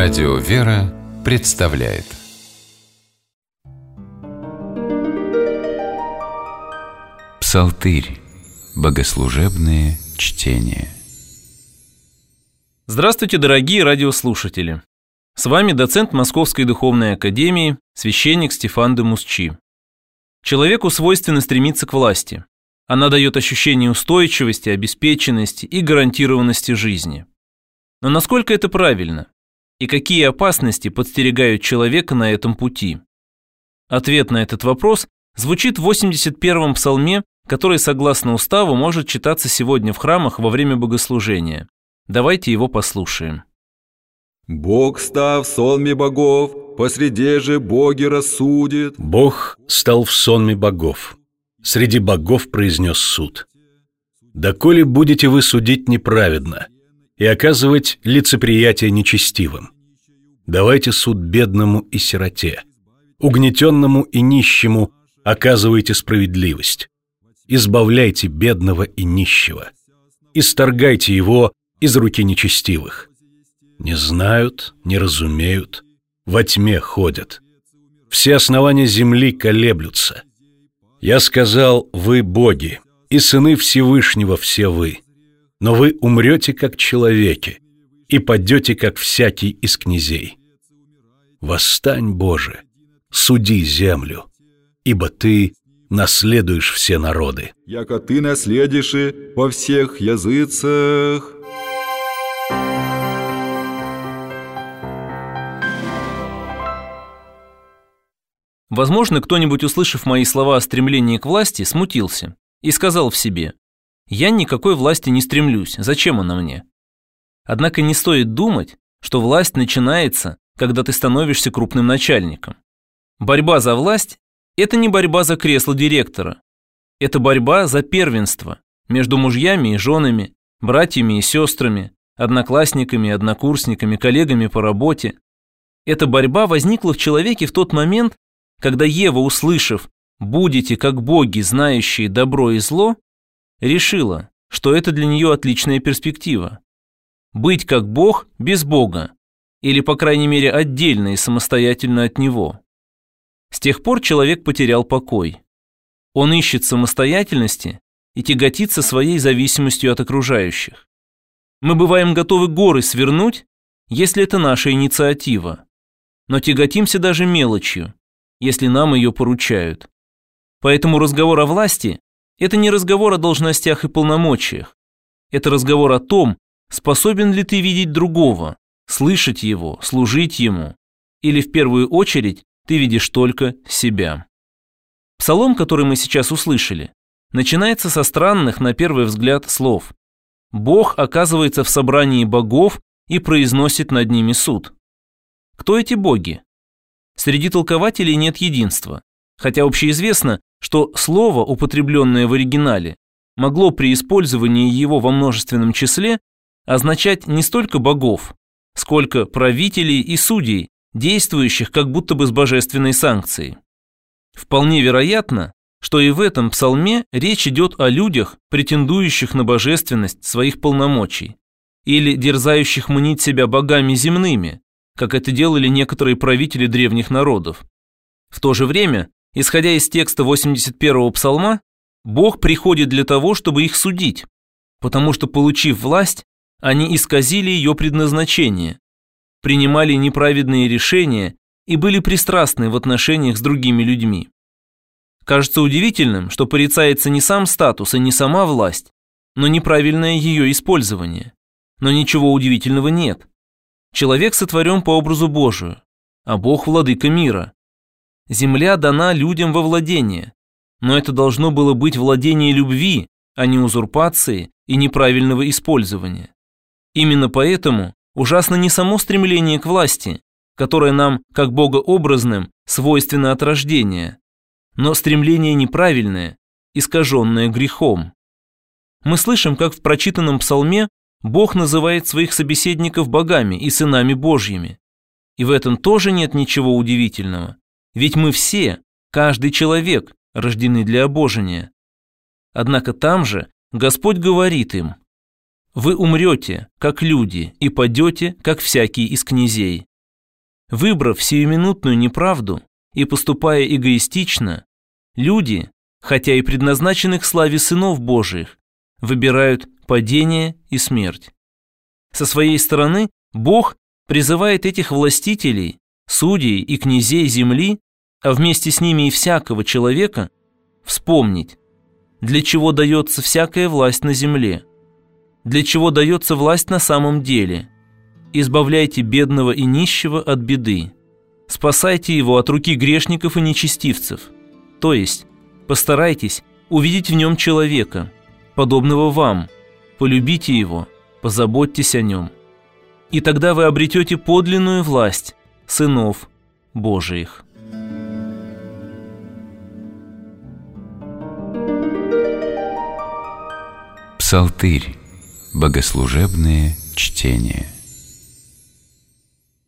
Радио «Вера» представляет Псалтырь. Богослужебные чтения. Здравствуйте, дорогие радиослушатели! С вами доцент Московской духовной академии, священник Стефан де Мусчи. Человеку свойственно стремиться к власти. Она дает ощущение устойчивости, обеспеченности и гарантированности жизни. Но насколько это правильно? И какие опасности подстерегают человека на этом пути? Ответ на этот вопрос звучит в 81-м псалме, который, согласно уставу, может читаться сегодня в храмах во время богослужения. Давайте его послушаем. «Бог, став в сонме богов, посреди же боги рассудит». Бог стал в сонме богов, среди богов произнес суд. «Доколе будете вы судить неправедно и оказывать лицеприятие нечестивым? Давайте суд бедному и сироте, угнетенному и нищему оказывайте справедливость. Избавляйте бедного и нищего, исторгайте его из руки нечестивых. Не знают, не разумеют, во тьме ходят. Все основания земли колеблются. Я сказал, вы боги, и сыны Всевышнего все вы, но вы умрете, как человеки, и падете, как всякий из князей. Восстань, Боже, суди землю, ибо Ты наследуешь все народы. Яко Ты наследишь во всех языцах». Возможно, кто-нибудь, услышав мои слова о стремлении к власти, смутился и сказал в себе: «Я никакой власти не стремлюсь, зачем она мне?» Однако не стоит думать, что власть начинается, когда ты становишься крупным начальником. Борьба за власть – это не борьба за кресло директора. Это борьба за первенство между мужьями и женами, братьями и сестрами, одноклассниками и однокурсниками, коллегами по работе. Эта борьба возникла в человеке в тот момент, когда Ева, услышав «будете как боги, знающие добро и зло», решила, что это для нее отличная перспектива. Быть как Бог без Бога, или, по крайней мере, отдельно и самостоятельно от Него. С тех пор человек потерял покой. Он ищет самостоятельности и тяготится своей зависимостью от окружающих. Мы бываем готовы горы свернуть, если это наша инициатива, но тяготимся даже мелочью, если нам ее поручают. Поэтому разговор о власти – это не разговор о должностях и полномочиях. Это разговор о том, способен ли ты видеть другого, слышать его, служить ему, или в первую очередь ты видишь только себя. Псалом, который мы сейчас услышали, начинается со странных, на первый взгляд, слов. Бог оказывается в собрании богов и произносит над ними суд. Кто эти боги? Среди толкователей нет единства, хотя общеизвестно, что слово, употребленное в оригинале, могло при использовании его во множественном числе означать не столько богов, сколько правителей и судей, действующих как будто бы с божественной санкцией. Вполне вероятно, что и в этом псалме речь идет о людях, претендующих на божественность своих полномочий, или дерзающих мнить себя богами земными, как это делали некоторые правители древних народов. В то же время, исходя из текста 81-го псалма, Бог приходит для того, чтобы их судить, потому что, получив власть, они исказили ее предназначение, принимали неправедные решения и были пристрастны в отношениях с другими людьми. Кажется удивительным, что порицается не сам статус и не сама власть, но неправильное ее использование. Но ничего удивительного нет. Человек сотворен по образу Божию, а Бог – владыка мира. Земля дана людям во владение, но это должно было быть владение любви, а не узурпации и неправильного использования. Именно поэтому ужасно не само стремление к власти, которое нам, как богообразным, свойственно от рождения, но стремление неправильное, искаженное грехом. Мы слышим, как в прочитанном псалме Бог называет своих собеседников богами и сынами Божьими. И в этом тоже нет ничего удивительного, ведь мы все, каждый человек, рождены для обожения. Однако там же Господь говорит им: «Вы умрете, как люди, и падете, как всякий из князей». Выбрав сиюминутную неправду и поступая эгоистично, люди, хотя и предназначены к славе сынов Божиих, выбирают падение и смерть. Со своей стороны Бог призывает этих властителей, судей и князей земли, а вместе с ними и всякого человека, вспомнить, для чего дается всякая власть на земле, для чего дается власть на самом деле. Избавляйте бедного и нищего от беды, спасайте его от руки грешников и нечестивцев, то есть постарайтесь увидеть в нем человека, подобного вам, полюбите его, позаботьтесь о нем. И тогда вы обретете подлинную власть сынов Божиих. Псалтырь. Богослужебные чтения.